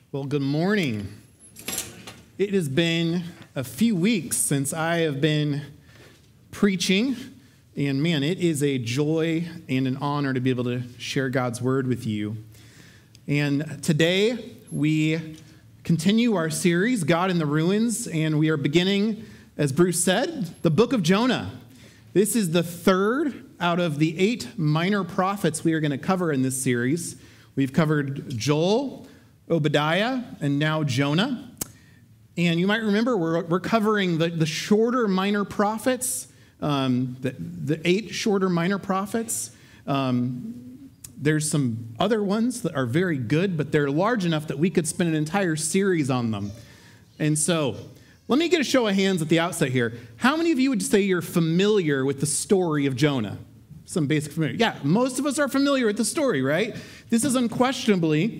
Well, good morning. It has been a few weeks since I have been preaching, and man, it is a joy and an honor to be able to share God's word with you. And today we continue our series, God in the Ruins, and we are beginning, as Bruce said, the book of Jonah. This is the third out of the 8 minor prophets we are going to cover in this series. We've covered Joel, Obadiah, and now Jonah. And you might remember we're covering the shorter minor prophets, the 8 shorter minor prophets. There's some other ones that are very good, but they're large enough that we could spend an entire series on them. And so let me get a show of hands at the outset here. How many of you would say you're familiar with the story of Jonah? Some basic familiar. Yeah, most of us are familiar with the story, right? This is unquestionably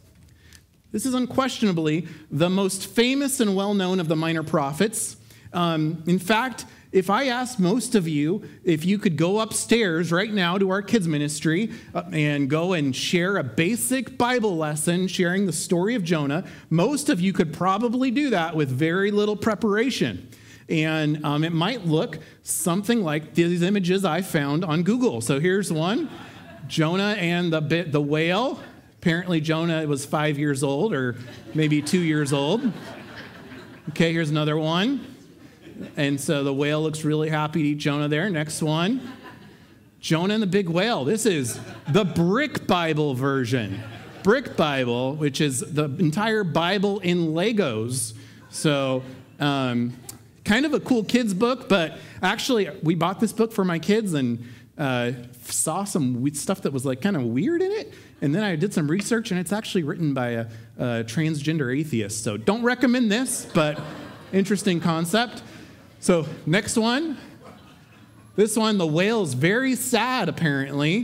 the most famous and well-known of the minor prophets. In fact, if I asked most of you if you could go upstairs right now to our kids ministry and go and share a basic Bible lesson sharing the story of Jonah, most of you could probably do that with very little preparation. And it might look something like these images I found on Google. So here's one, Jonah and the whale. Apparently, Jonah was 5 years old or maybe 2 years old. Okay, here's another one. And so the whale looks really happy to eat Jonah there. Next one. Jonah and the big whale. This is the Brick Bible version. Brick Bible, which is the entire Bible in Legos. So kind of a cool kids book, but actually we bought this book for my kids and saw some stuff that was like kind of weird in it. And then I did some research, and it's actually written by a transgender atheist. So don't recommend this, but interesting concept. So next one. This one, the whale's very sad, apparently.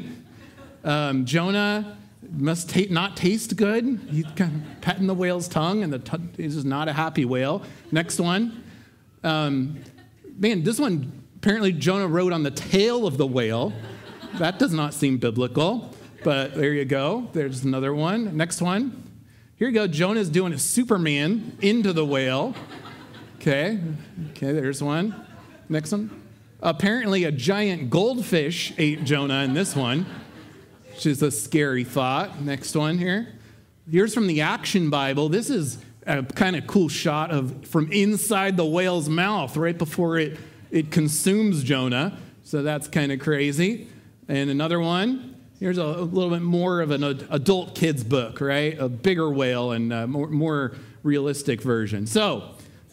Jonah must not taste good. He's kind of petting the whale's tongue, and this is not a happy whale. Next one. Man, this one, apparently Jonah rode on the tail of the whale. That does not seem biblical. But there you go. There's another one. Next one. Here you go. Jonah's doing a Superman into the whale. Okay, there's one. Next one. Apparently a giant goldfish ate Jonah in this one, which is a scary thought. Next one here. Here's from the Action Bible. This is a kind of cool shot from inside the whale's mouth right before it consumes Jonah. So that's kind of crazy. And another one. Here's a little bit more of an adult kids book, right? A bigger whale and a more realistic version. So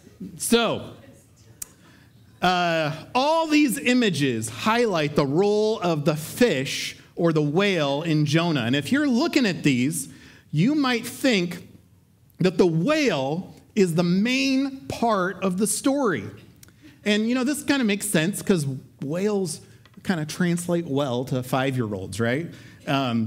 all these images highlight the role of the fish or the whale in Jonah. And if you're looking at these, you might think that the whale is the main part of the story. And, this kind of makes sense because whales kind of translate well to 5-year-olds, right? But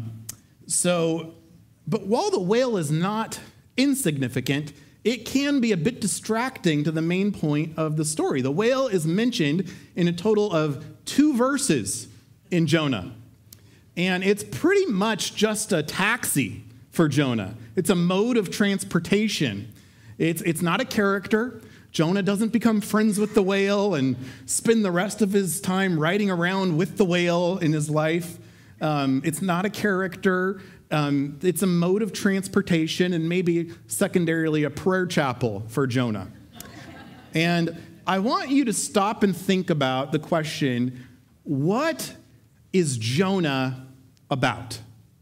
while the whale is not insignificant, it can be a bit distracting to the main point of the story. The whale is mentioned in a total of 2 verses in Jonah. And it's pretty much just a taxi for Jonah. It's a mode of transportation. It's not a character. Jonah doesn't become friends with the whale and spend the rest of his time riding around with the whale in his life. It's not a character. It's a mode of transportation and maybe secondarily a prayer chapel for Jonah. And I want you to stop and think about the question, what is Jonah about?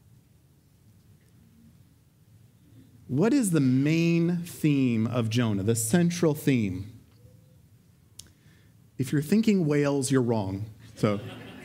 What is the main theme of Jonah, the central theme? If you're thinking whales, you're wrong. So,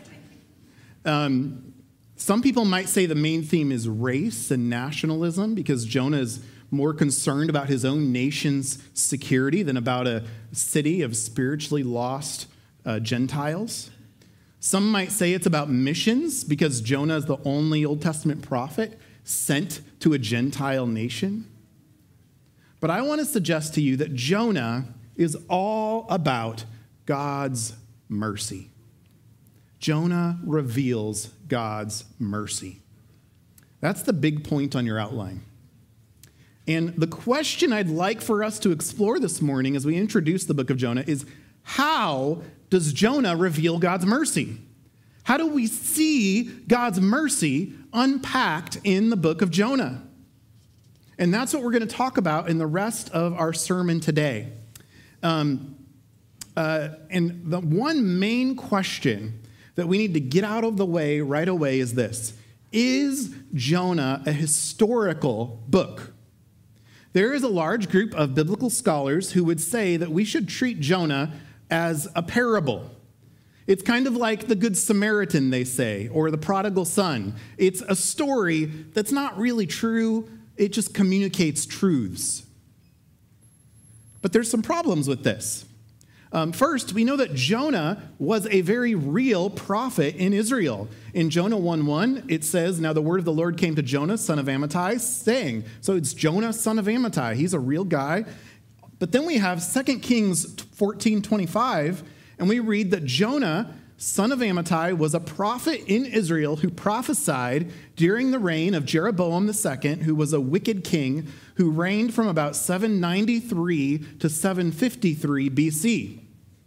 some people might say the main theme is race and nationalism because Jonah is more concerned about his own nation's security than about a city of spiritually lost Gentiles. Some might say it's about missions because Jonah is the only Old Testament prophet sent to a Gentile nation. But I want to suggest to you that Jonah is all about God's mercy. Jonah reveals God's mercy. That's the big point on your outline. And the question I'd like for us to explore this morning as we introduce the book of Jonah is, how does Jonah reveal God's mercy? How do we see God's mercy unpacked in the book of Jonah? And that's what we're going to talk about in the rest of our sermon today. And the one main question that we need to get out of the way right away is this: is Jonah a historical book? There is a large group of biblical scholars who would say that we should treat Jonah as a parable. It's kind of like the Good Samaritan, they say, or the prodigal son. It's a story that's not really true. It just communicates truths. But there's some problems with this. First, we know that Jonah was a very real prophet in Israel. In Jonah 1:1, it says, "Now the word of the Lord came to Jonah, son of Amittai, saying," so it's Jonah, son of Amittai. He's a real guy. But then we have 2 Kings 14:25, and we read that Jonah, son of Amittai, was a prophet in Israel who prophesied during the reign of Jeroboam II, who was a wicked king who reigned from about 793 to 753 BC.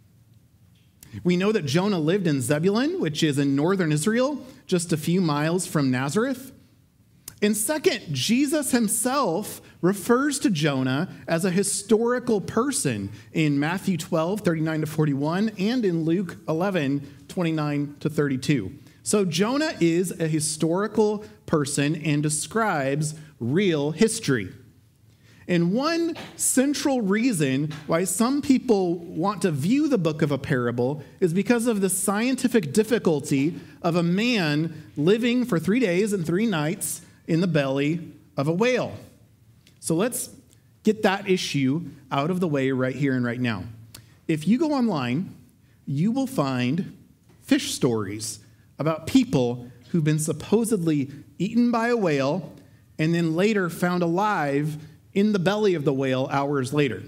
We know that Jonah lived in Zebulun, which is in northern Israel, just a few miles from Nazareth. And second, Jesus himself refers to Jonah as a historical person in Matthew 12:39 to 41, and in Luke 11:29 to 32. So Jonah is a historical person and describes real history. And one central reason why some people want to view the book of a parable is because of the scientific difficulty of a man living for 3 days and 3 nights in the belly of a whale. So let's get that issue out of the way right here and right now. If you go online, you will find fish stories about people who've been supposedly eaten by a whale and then later found alive in the belly of the whale hours later.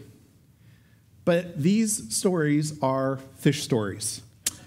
But these stories are fish stories.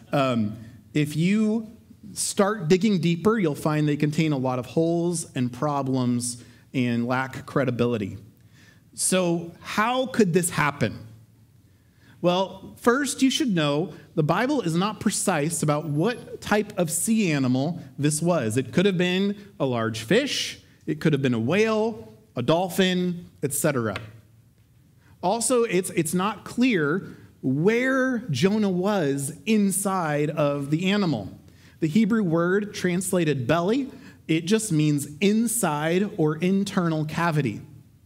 If you start digging deeper, you'll find they contain a lot of holes and problems and lack credibility. So how could this happen? Well, first you should know the Bible is not precise about what type of sea animal this was. It could have been a large fish, it could have been a whale, a dolphin, etc. Also, it's not clear where Jonah was inside of the animal. The Hebrew word translated belly, it just means inside or internal cavity.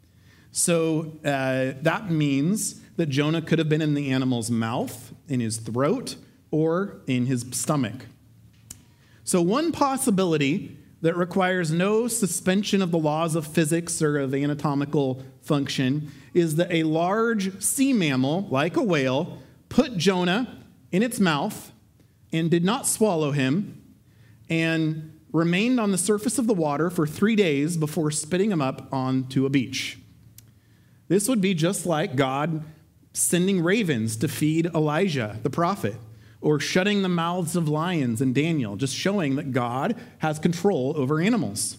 So that means that Jonah could have been in the animal's mouth, in his throat, or in his stomach. So one possibility that requires no suspension of the laws of physics or of anatomical function is that a large sea mammal, like a whale, put Jonah in its mouth and did not swallow him, and remained on the surface of the water for 3 days before spitting him up onto a beach. This would be just like God sending ravens to feed Elijah, the prophet, or shutting the mouths of lions in Daniel, just showing that God has control over animals.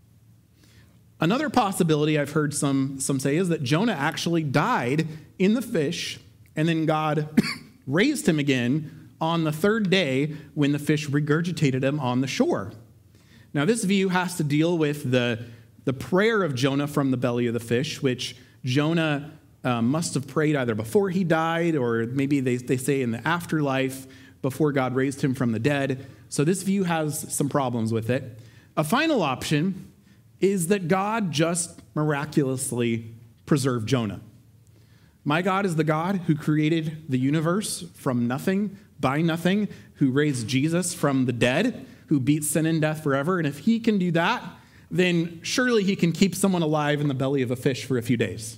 Another possibility I've heard some say is that Jonah actually died in the fish, and then God raised him again on the 3rd day when the fish regurgitated him on the shore. Now, this view has to deal with the prayer of Jonah from the belly of the fish, which Jonah must have prayed either before he died, or maybe they say in the afterlife, before God raised him from the dead. So this view has some problems with it. A final option is that God just miraculously preserved Jonah. My God is the God who created the universe from nothing, by nothing, who raised Jesus from the dead, who beat sin and death forever. And if he can do that, then surely he can keep someone alive in the belly of a fish for a few days.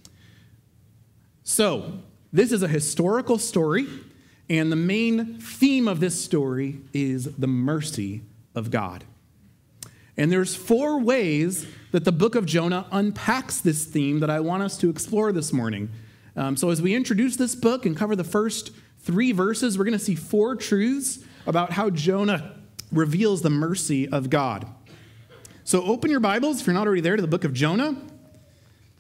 So this is a historical story, and the main theme of this story is the mercy of God. And there's 4 ways that the book of Jonah unpacks this theme that I want us to explore this morning. So as we introduce this book and cover the first 3 verses, we're going to see 4 truths about how Jonah reveals the mercy of God. So open your Bibles, if you're not already there, to the book of Jonah.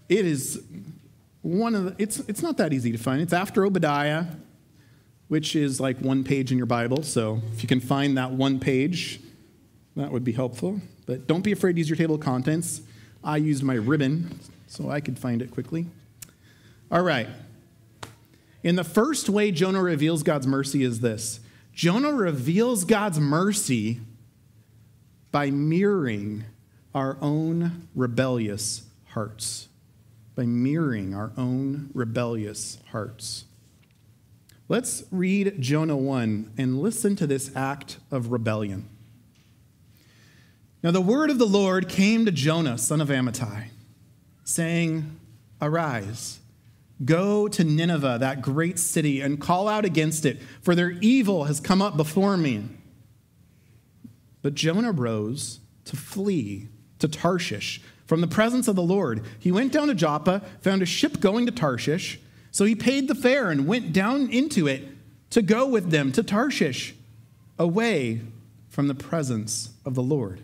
it is it's not that easy to find. It's after Obadiah, which is like one page in your Bible. So if you can find that one page, that would be helpful. But don't be afraid to use your table of contents. I used my ribbon so I could find it quickly. All right. In the first way Jonah reveals God's mercy is this. Jonah reveals God's mercy by mirroring our own rebellious hearts. By mirroring our own rebellious hearts. Let's read Jonah 1 and listen to this act of rebellion. Now the word of the Lord came to Jonah, son of Amittai, saying, "Arise, go to Nineveh, that great city, and call out against it, for their evil has come up before me." But Jonah rose to flee to Tarshish from the presence of the Lord. He went down to Joppa, found a ship going to Tarshish, so he paid the fare and went down into it to go with them to Tarshish, away from the presence of the Lord.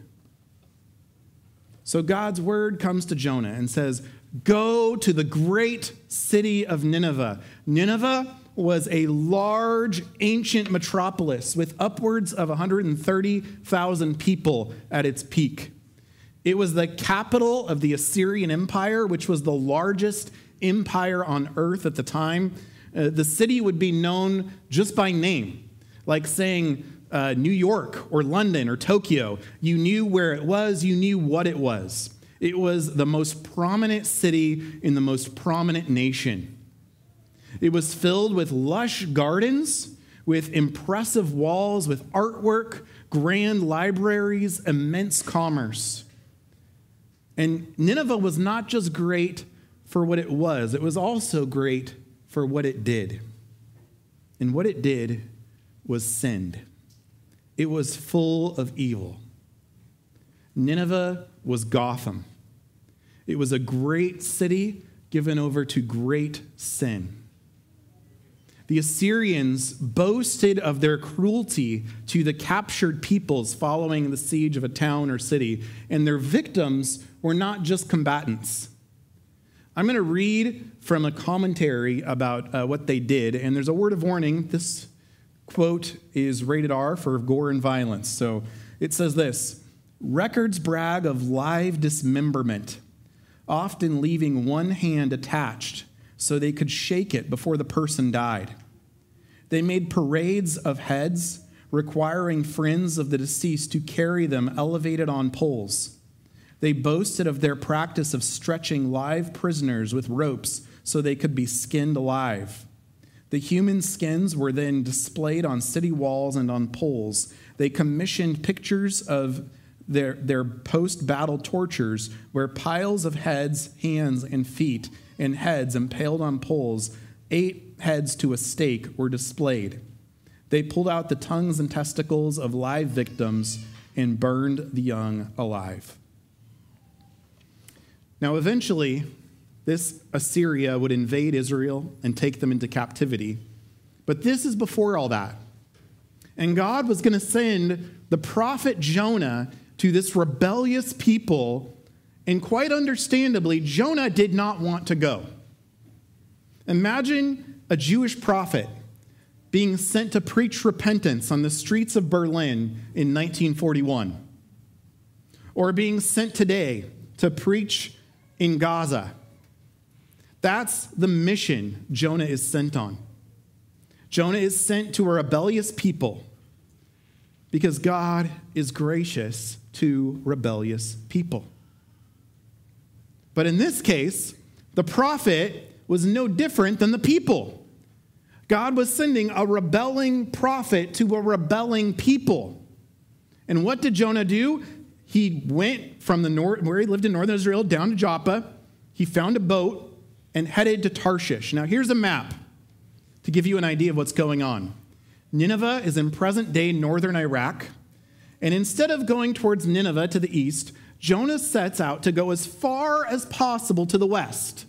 So God's word comes to Jonah and says, "Go to the great city of Nineveh." Nineveh was a large, ancient metropolis with upwards of 130,000 people at its peak. It was the capital of the Assyrian Empire, which was the largest empire on earth at the time. The city would be known just by name, like saying New York or London or Tokyo. You knew where it was, you knew what it was. It was the most prominent city in the most prominent nation. It was filled with lush gardens, with impressive walls, with artwork, grand libraries, immense commerce. And Nineveh was not just great for what it was also great for what it did. And what it did was sinned. It was full of evil. Nineveh was Gotham. It was a great city given over to great sin. The Assyrians boasted of their cruelty to the captured peoples following the siege of a town or city, and their victims were not just combatants. I'm going to read from a commentary about what they did, and there's a word of warning. This quote is rated R for gore and violence. So it says this: "Records brag of live dismemberment, often leaving one hand attached so they could shake it before the person died. They made parades of heads, requiring friends of the deceased to carry them elevated on poles. They boasted of their practice of stretching live prisoners with ropes so they could be skinned alive. The human skins were then displayed on city walls and on poles. They commissioned pictures of their post-battle tortures where piles of heads, hands, and feet and heads impaled on poles, 8 heads to a stake, were displayed. They pulled out the tongues and testicles of live victims and burned the young alive." Now, eventually, this Assyria would invade Israel and take them into captivity. But this is before all that. And God was going to send the prophet Jonah to this rebellious people, and quite understandably, Jonah did not want to go. Imagine a Jewish prophet being sent to preach repentance on the streets of Berlin in 1941, or being sent today to preach in Gaza. That's the mission Jonah is sent on. Jonah is sent to a rebellious people because God is gracious to rebellious people. But in this case, the prophet was no different than the people. God was sending a rebelling prophet to a rebelling people. And what did Jonah do? He went from the north, where he lived in northern Israel, down to Joppa. He found a boat and headed to Tarshish. Now, here's a map to give you an idea of what's going on. Nineveh is in present-day northern Iraq. And instead of going towards Nineveh to the east, Jonah sets out to go as far as possible to the west.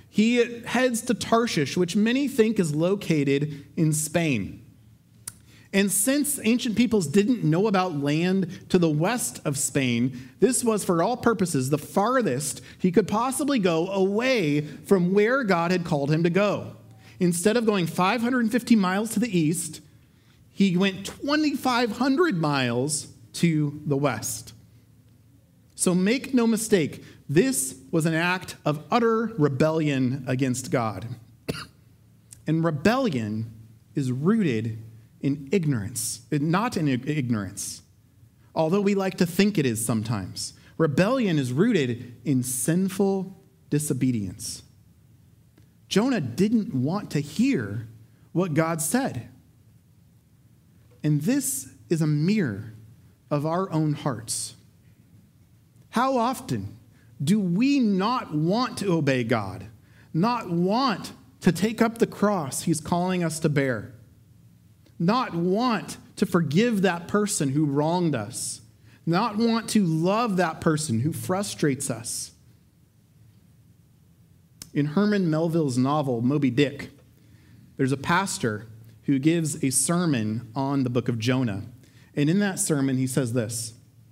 He heads to Tarshish, which many think is located in Spain. And since ancient peoples didn't know about land to the west of Spain, this was, for all purposes, the farthest he could possibly go away from where God had called him to go. Instead of going 550 miles to the east, he went 2,500 miles to the west. So make no mistake, this was an act of utter rebellion against God. And rebellion is rooted in ignorance, not in ignorance, although we like to think it is sometimes. Rebellion is rooted in sinful disobedience. Jonah didn't want to hear what God said. And this is a mirror of our own hearts. How often do we not want to obey God, not want to take up the cross he's calling us to bear, not want to forgive that person who wronged us, not want to love that person who frustrates us? In Herman Melville's novel, Moby Dick, there's a pastor who gives a sermon on the book of Jonah. And in that sermon, he says this: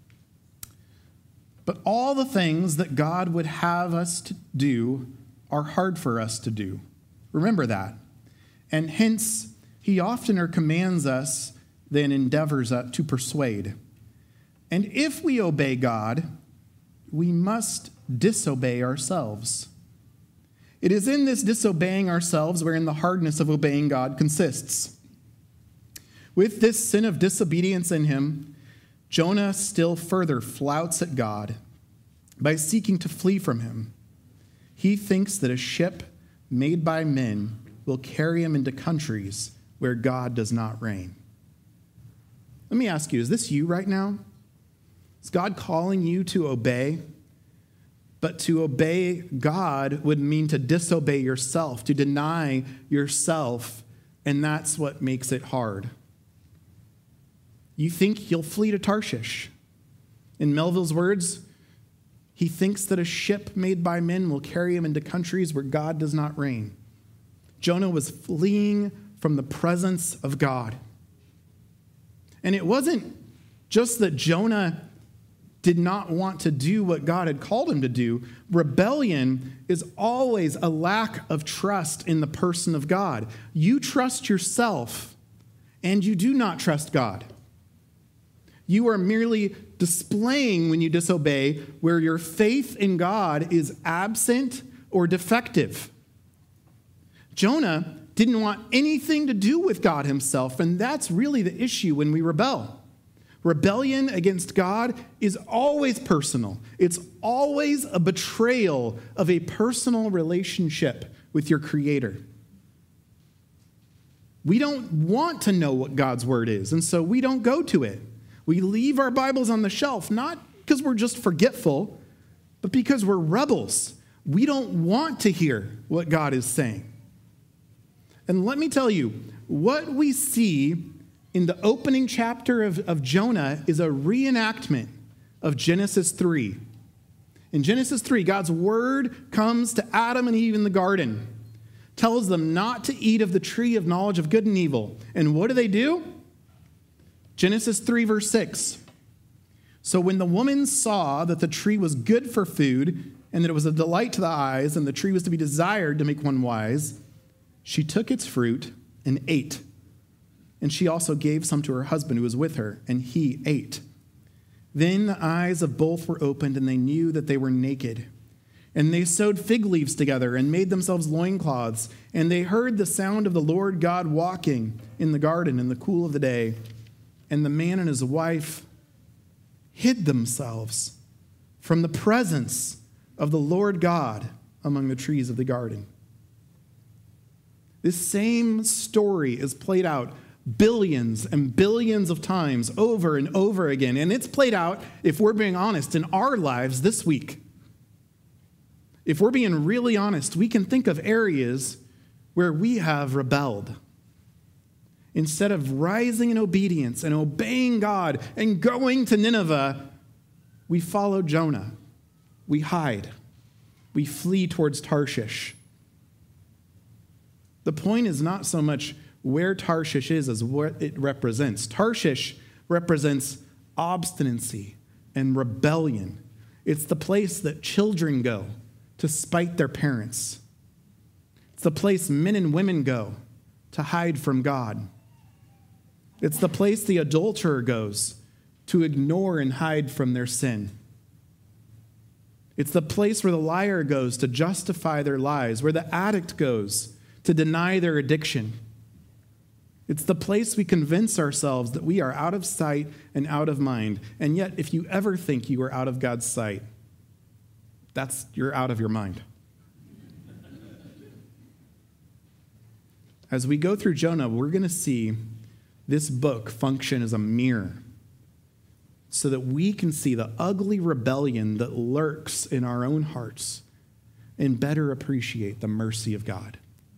"But all the things that God would have us to do are hard for us to do." Remember that. And hence, he oftener commands us than endeavors to persuade. And if we obey God, we must disobey ourselves. It is in this disobeying ourselves wherein the hardness of obeying God consists. With this sin of disobedience in him, Jonah still further flouts at God by seeking to flee from him. He thinks that a ship made by men will carry him into countries where God does not reign. Let me ask you, is this you right now? Is God calling you to obey? But to obey God would mean to disobey yourself, to deny yourself, and that's what makes it hard. You think you'll flee to Tarshish. In Melville's words, he thinks that a ship made by men will carry him into countries where God does not reign. Jonah was fleeing from the presence of God. And it wasn't just that Jonah did not want to do what God had called him to do. Rebellion is always a lack of trust in the person of God. You trust yourself, and you do not trust God. You are merely displaying, when you disobey, where your faith in God is absent or defective. Jonah didn't want anything to do with God himself, and that's really the issue when we rebel. Rebellion against God is always personal. It's always a betrayal of a personal relationship with your Creator. We don't want to know what God's word is, and so we don't go to it. We leave our Bibles on the shelf, not because we're just forgetful, but because we're rebels. We don't want to hear what God is saying. And let me tell you, what we see in the opening chapter of Jonah is a reenactment of Genesis 3. In Genesis 3, God's word comes to Adam and Eve in the garden, tells them not to eat of the tree of knowledge of good and evil. And what do? Genesis 3, verse 6. "So when the woman saw that the tree was good for food, and that it was a delight to the eyes, and the tree was to be desired to make one wise, she took its fruit and ate. And she also gave some to her husband who was with her, and he ate. Then the eyes of both were opened, and they knew that they were naked. And they sewed fig leaves together and made themselves loincloths. And they heard the sound of the Lord God walking in the garden in the cool of the day. And the man and his wife hid themselves from the presence of the Lord God among the trees of the garden." This same story is played out billions and billions of times over and over again. And it's played out, if we're being honest, in our lives this week. If we're being really honest, we can think of areas where we have rebelled. Instead of rising in obedience and obeying God and going to Nineveh, we follow Jonah. We hide. We flee towards Tarshish. The point is not so much where Tarshish is what it represents. Tarshish represents obstinacy and rebellion. It's the place that children go to spite their parents. It's the place men and women go to hide from God. It's the place the adulterer goes to ignore and hide from their sin. It's the place where the liar goes to justify their lies, where the addict goes to deny their addiction. It's the place we convince ourselves that we are out of sight and out of mind. And yet, if you ever think you are out of God's sight, you're out of your mind. As we go through Jonah, we're going to see this book function as a mirror so that we can see the ugly rebellion that lurks in our own hearts and better appreciate the mercy of God.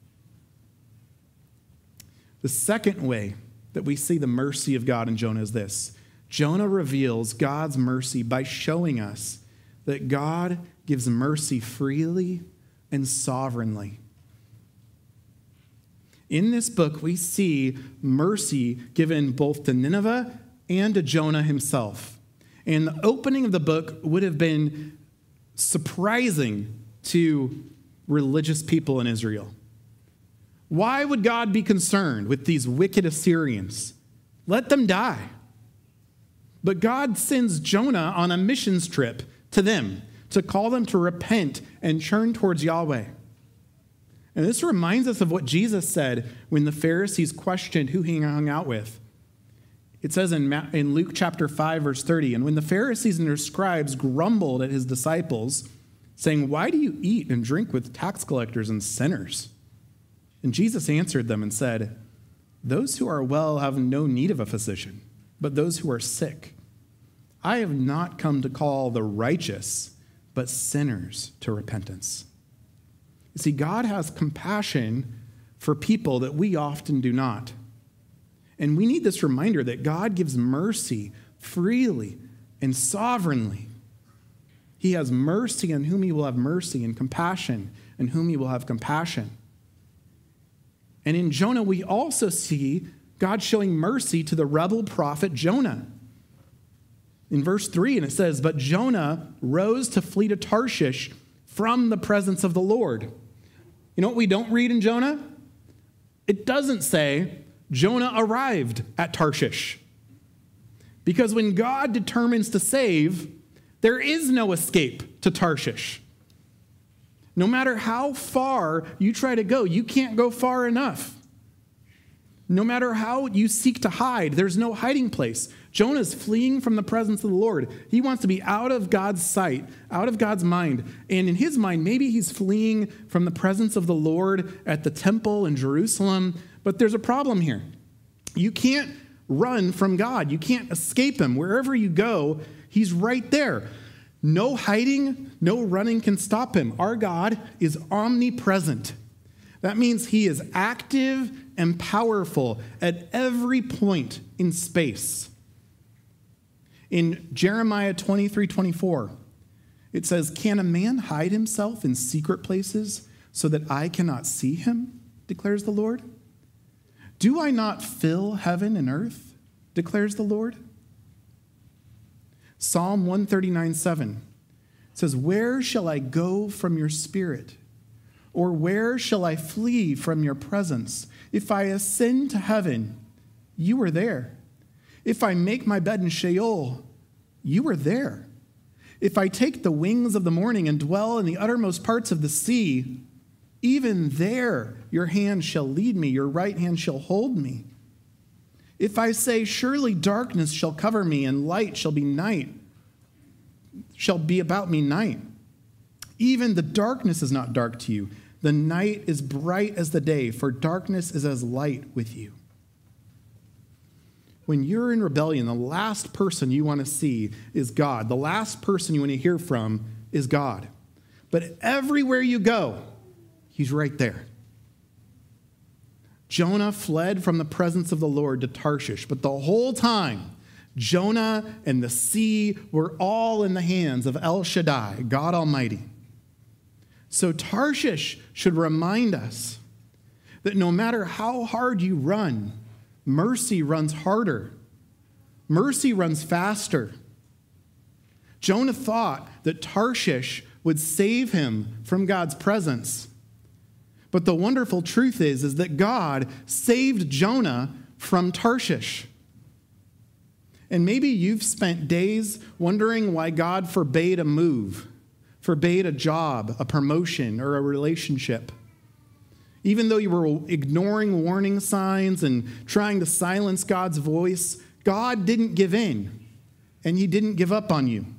The second way that we see the mercy of God in Jonah is this. Jonah reveals God's mercy by showing us that God gives mercy freely and sovereignly. In this book, we see mercy given both to Nineveh and to Jonah himself. And the opening of the book would have been surprising to religious people in Israel. Why would God be concerned with these wicked Assyrians? Let them die. But God sends Jonah on a missions trip to them to call them to repent and turn towards Yahweh. And this reminds us of what Jesus said when the Pharisees questioned who he hung out with. It says in Luke chapter 5, verse 30, and when the Pharisees and their scribes grumbled at his disciples, saying, "Why do you eat and drink with tax collectors and sinners?" And Jesus answered them and said, "Those who are well have no need of a physician, but those who are sick. I have not come to call the righteous, but sinners to repentance." You see, God has compassion for people that we often do not. And we need this reminder that God gives mercy freely and sovereignly. He has mercy on whom he will have mercy, and compassion on whom he will have compassion. And in Jonah, we also see God showing mercy to the rebel prophet Jonah. In verse 3, and it says, "But Jonah rose to flee to Tarshish from the presence of the Lord." You know what we don't read in Jonah? It doesn't say Jonah arrived at Tarshish. Because when God determines to save, there is no escape to Tarshish. No matter how far you try to go, you can't go far enough. No matter how you seek to hide, there's no hiding place. Jonah's fleeing from the presence of the Lord. He wants to be out of God's sight, out of God's mind. And in his mind, maybe he's fleeing from the presence of the Lord at the temple in Jerusalem. But there's a problem here. You can't run from God. You can't escape him. Wherever you go, he's right there. No hiding, no running can stop him. Our God is omnipresent. That means he is active and powerful at every point in space. In Jeremiah 23:24, it says, "Can a man hide himself in secret places so that I cannot see him, declares the Lord? Do I not fill heaven and earth, declares the Lord?" Psalm 139:7 says, "Where shall I go from your spirit? Or where shall I flee from your presence? If I ascend to heaven, you are there. If I make my bed in Sheol, you are there. If I take the wings of the morning and dwell in the uttermost parts of the sea, even there your hand shall lead me, your right hand shall hold me. If I say, surely darkness shall cover me and light shall be about me night. Even the darkness is not dark to you. The night is bright as the day, for darkness is as light with you." When you're in rebellion, the last person you want to see is God. The last person you want to hear from is God. But everywhere you go, he's right there. Jonah fled from the presence of the Lord to Tarshish, but the whole time, Jonah and the sea were all in the hands of El Shaddai, God Almighty. So Tarshish should remind us that no matter how hard you run, mercy runs harder. Mercy runs faster. Jonah thought that Tarshish would save him from God's presence. But the wonderful truth is that God saved Jonah from Tarshish. And maybe you've spent days wondering why God forbade a move, forbade a job, a promotion, or a relationship. Even though you were ignoring warning signs and trying to silence God's voice, God didn't give in, and he didn't give up on you.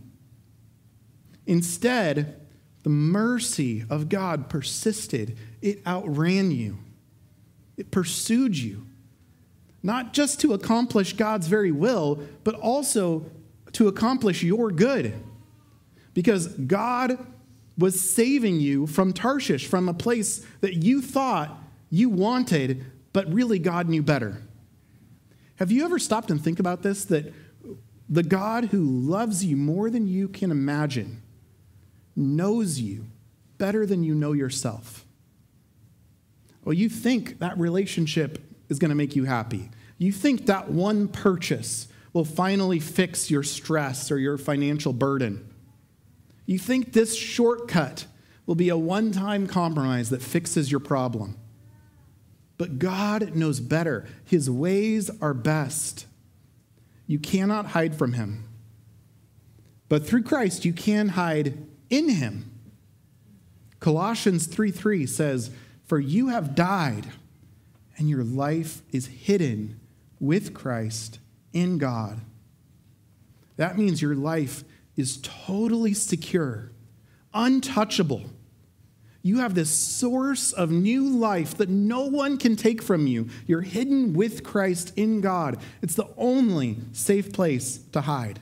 Instead, the mercy of God persisted. It outran you. It pursued you. Not just to accomplish God's very will, but also to accomplish your good. Because God was saving you from Tarshish, from a place that you thought you wanted, but really God knew better. Have you ever stopped and think about this? That the God who loves you more than you can imagine knows you better than you know yourself. Well, you think that relationship is going to make you happy. You think that one purchase will finally fix your stress or your financial burden. You think this shortcut will be a one-time compromise that fixes your problem. But God knows better. His ways are best. You cannot hide from him. But through Christ, you can hide in him. Colossians 3:3 says, "For you have died, and your life is hidden with Christ in God." That means your life is totally secure, untouchable. You have this source of new life that no one can take from you. You're hidden with Christ in God. It's the only safe place to hide.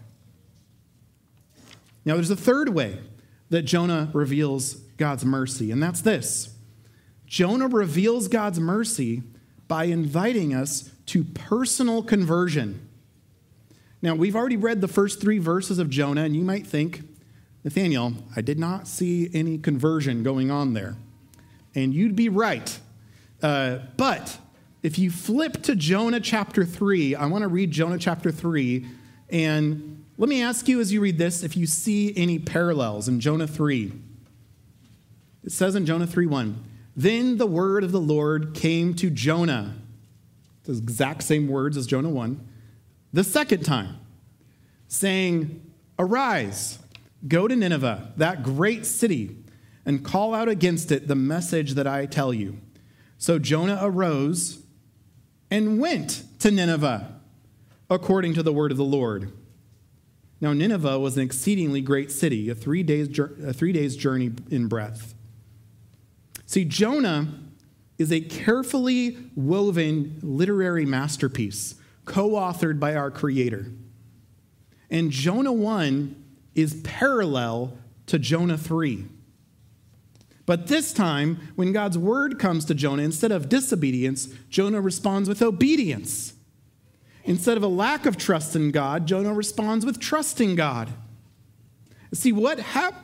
Now, there's a third way that Jonah reveals God's mercy, and that's this. Jonah reveals God's mercy by inviting us to personal conversion. Now, we've already read the first 3 verses of Jonah, and you might think, Nathaniel, I did not see any conversion going on there. And you'd be right. But if you flip to Jonah chapter 3, I want to read Jonah chapter 3, and let me ask you as you read this if you see any parallels in Jonah 3. It says in Jonah 3:1, "Then the word of the Lord came to Jonah," the exact same words as Jonah 1, "the second time, saying, 'Arise, go to Nineveh, that great city, and call out against it the message that I tell you.' So Jonah arose and went to Nineveh, according to the word of the Lord." Now Nineveh was an exceedingly great city, a 3 days journey in breadth. See, Jonah is a carefully woven literary masterpiece, co-authored by our Creator. And Jonah 1 is parallel to Jonah 3. But this time, when God's word comes to Jonah, instead of disobedience, Jonah responds with obedience. Instead of a lack of trust in God, Jonah responds with trusting God. See, what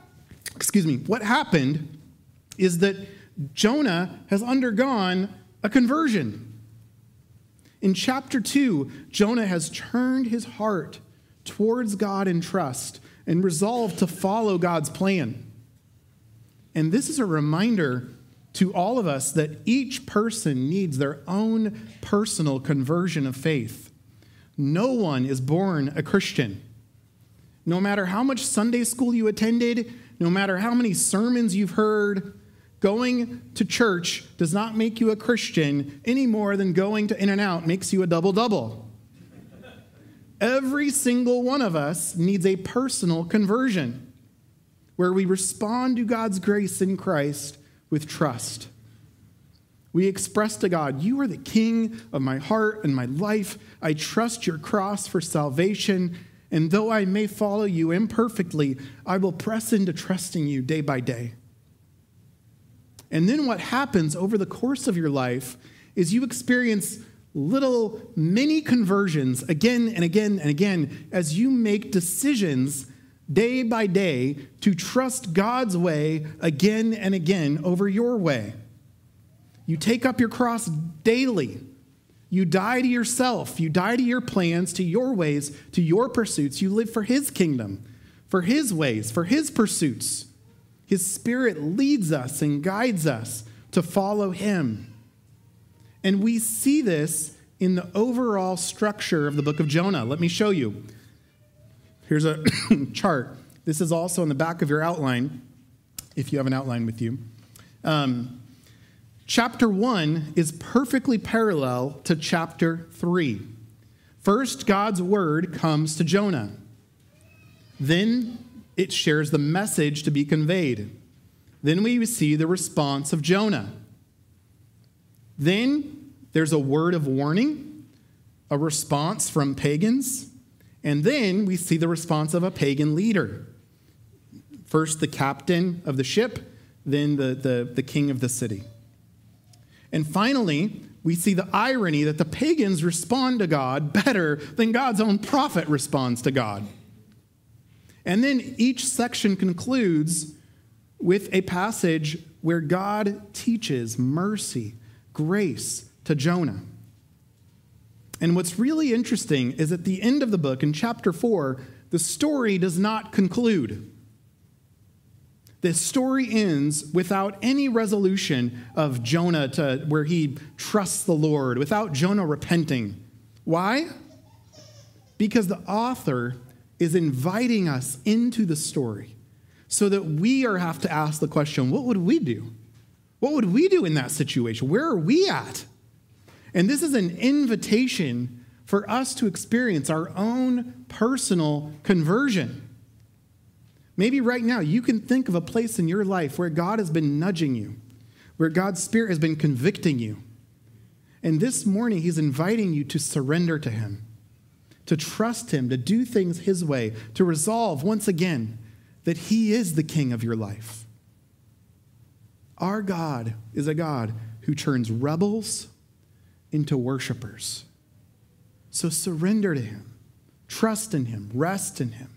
happened is that Jonah has undergone a conversion. In chapter 2, Jonah has turned his heart towards God in trust and resolved to follow God's plan. And this is a reminder to all of us that each person needs their own personal conversion of faith. No one is born a Christian. No matter how much Sunday school you attended, no matter how many sermons you've heard, going to church does not make you a Christian any more than going to In-N-Out makes you a double-double. Every single one of us needs a personal conversion where we respond to God's grace in Christ with trust. We express to God, "You are the King of my heart and my life. I trust your cross for salvation. And though I may follow you imperfectly, I will press into trusting you day by day." And then what happens over the course of your life is you experience little mini conversions again and again and again as you make decisions day by day to trust God's way again and again over your way. You take up your cross daily. You die to yourself. You die to your plans, to your ways, to your pursuits. You live for his kingdom, for his ways, for his pursuits. His Spirit leads us and guides us to follow him. And we see this in the overall structure of the book of Jonah. Let me show you. Here's a chart. This is also in the back of your outline, if you have an outline with you. Chapter 1 is perfectly parallel to chapter 3. First, God's word comes to Jonah. Then it shares the message to be conveyed. Then we see the response of Jonah. Then there's a word of warning, a response from pagans, and then we see the response of a pagan leader. First, the captain of the ship, then the king of the city. And finally, we see the irony that the pagans respond to God better than God's own prophet responds to God. And then each section concludes with a passage where God teaches mercy, grace to Jonah. And what's really interesting is at the end of the book, in chapter 4, the story does not conclude. The story ends without any resolution of Jonah to where he trusts the Lord, without Jonah repenting. Why? Because the author is inviting us into the story so that we have to ask the question, what would we do? What would we do in that situation? Where are we at? And this is an invitation for us to experience our own personal conversion. Maybe right now you can think of a place in your life where God has been nudging you, where God's Spirit has been convicting you. And this morning he's inviting you to surrender to him, to trust him, to do things his way, to resolve once again that he is the king of your life. Our God is a God who turns rebels into worshipers. So surrender to him, trust in him, rest in him.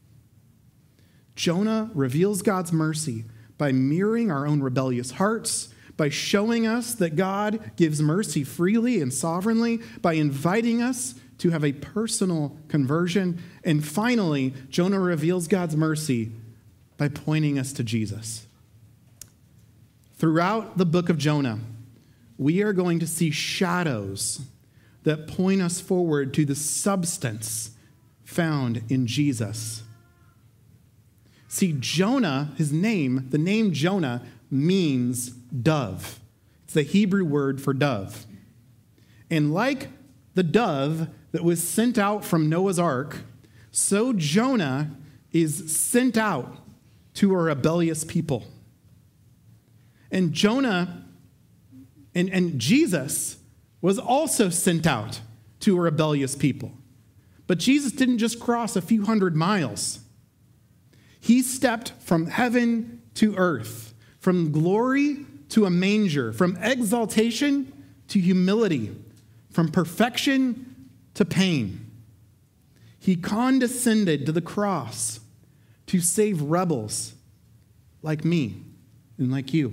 Jonah reveals God's mercy by mirroring our own rebellious hearts, by showing us that God gives mercy freely and sovereignly, by inviting us to have a personal conversion. And finally, Jonah reveals God's mercy by pointing us to Jesus. Throughout the book of Jonah, we are going to see shadows that point us forward to the substance found in Jesus. See, Jonah, the name Jonah means dove. It's the Hebrew word for dove. And like the dove that was sent out from Noah's ark, so Jonah is sent out to a rebellious people. And Jonah and Jesus was also sent out to a rebellious people. But Jesus didn't just cross a few hundred miles. He stepped from heaven to earth, from glory to a manger, from exaltation to humility, from perfection to pain. He condescended to the cross to save rebels like me and like you.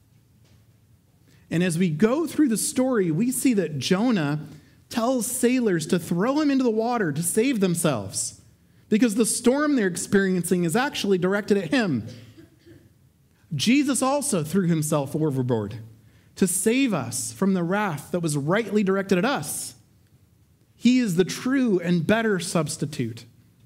And as we go through the story, we see that Jonah tells sailors to throw him into the water to save themselves, because the storm they're experiencing is actually directed at him. Jesus also threw himself overboard to save us from the wrath that was rightly directed at us. He is the true and better substitute.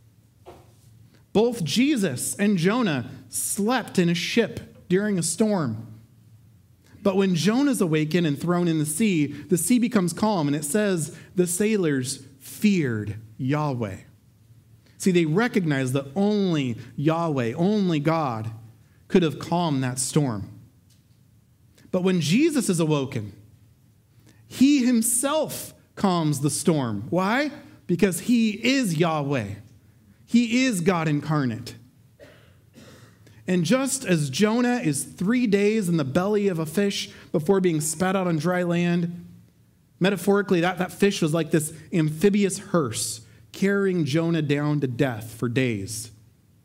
Both Jesus and Jonah slept in a ship during a storm. But when Jonah's awakened and thrown in the sea becomes calm, and it says the sailors feared Yahweh. See, they recognized that only Yahweh, only God, could have calmed that storm. But when Jesus is awoken, he himself calms the storm. Why? Because he is Yahweh. He is God incarnate. And just as Jonah is 3 days in the belly of a fish before being spat out on dry land, metaphorically, that fish was like this amphibious hearse carrying Jonah down to death for days.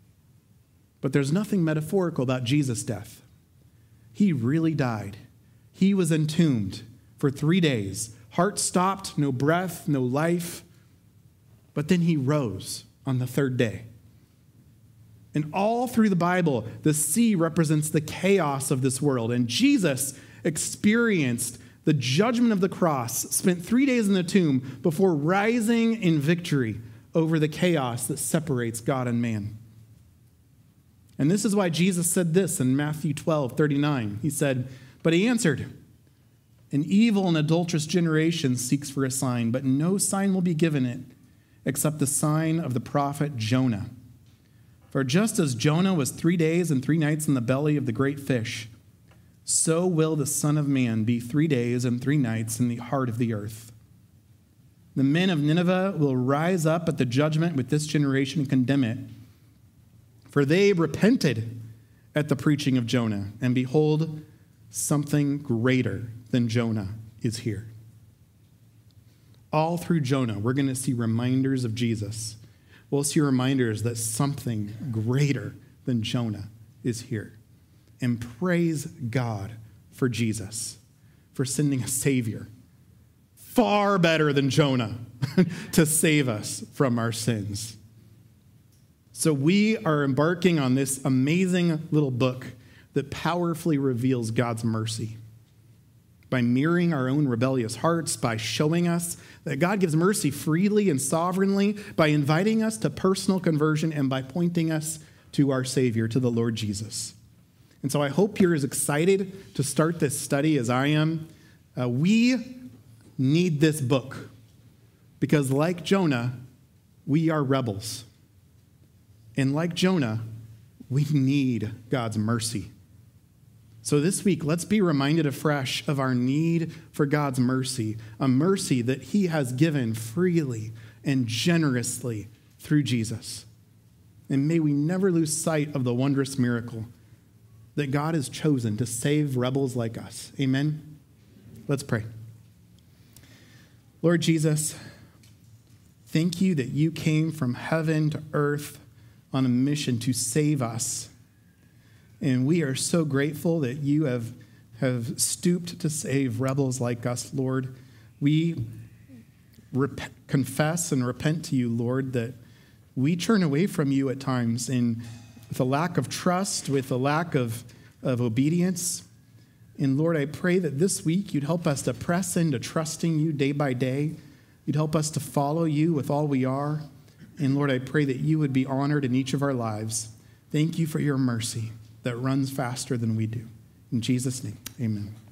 But there's nothing metaphorical about Jesus' death. He really died. he was entombed for 3 days. Heart stopped, no breath, no life. But then he rose on the third day. And all through the Bible, the sea represents the chaos of this world. And Jesus experienced the judgment of the cross, spent 3 days in the tomb before rising in victory over the chaos that separates God and man. And this is why Jesus said this in Matthew 12:39. He said, "But he answered, an evil and adulterous generation seeks for a sign, but no sign will be given it except the sign of the prophet Jonah. For just as Jonah was 3 days and 3 nights in the belly of the great fish, so will the Son of Man be 3 days and 3 nights in the heart of the earth. The men of Nineveh will rise up at the judgment with this generation and condemn it. For they repented at the preaching of Jonah, and behold, something greater than Jonah is here." All through Jonah, we're going to see reminders of Jesus. We'll see reminders that something greater than Jonah is here. And praise God for Jesus, for sending a Savior far better than Jonah to save us from our sins. So we are embarking on this amazing little book that powerfully reveals God's mercy by mirroring our own rebellious hearts, by showing us that God gives mercy freely and sovereignly, by inviting us to personal conversion, and by pointing us to our Savior, to the Lord Jesus. And so I hope you're as excited to start this study as I am. We need this book because, like Jonah, we are rebels. And like Jonah, we need God's mercy. So this week, let's be reminded afresh of our need for God's mercy, a mercy that he has given freely and generously through Jesus. And may we never lose sight of the wondrous miracle that God has chosen to save rebels like us. Amen? Let's pray. Lord Jesus, thank you that you came from heaven to earth on a mission to save us. And we are so grateful that you have stooped to save rebels like us, Lord. We confess and repent to you, Lord, that we turn away from you at times and with a lack of trust, with a lack of obedience. And Lord, I pray that this week you'd help us to press into trusting you day by day. You'd help us to follow you with all we are. And Lord, I pray that you would be honored in each of our lives. Thank you for your mercy that runs faster than we do. In Jesus' name, amen.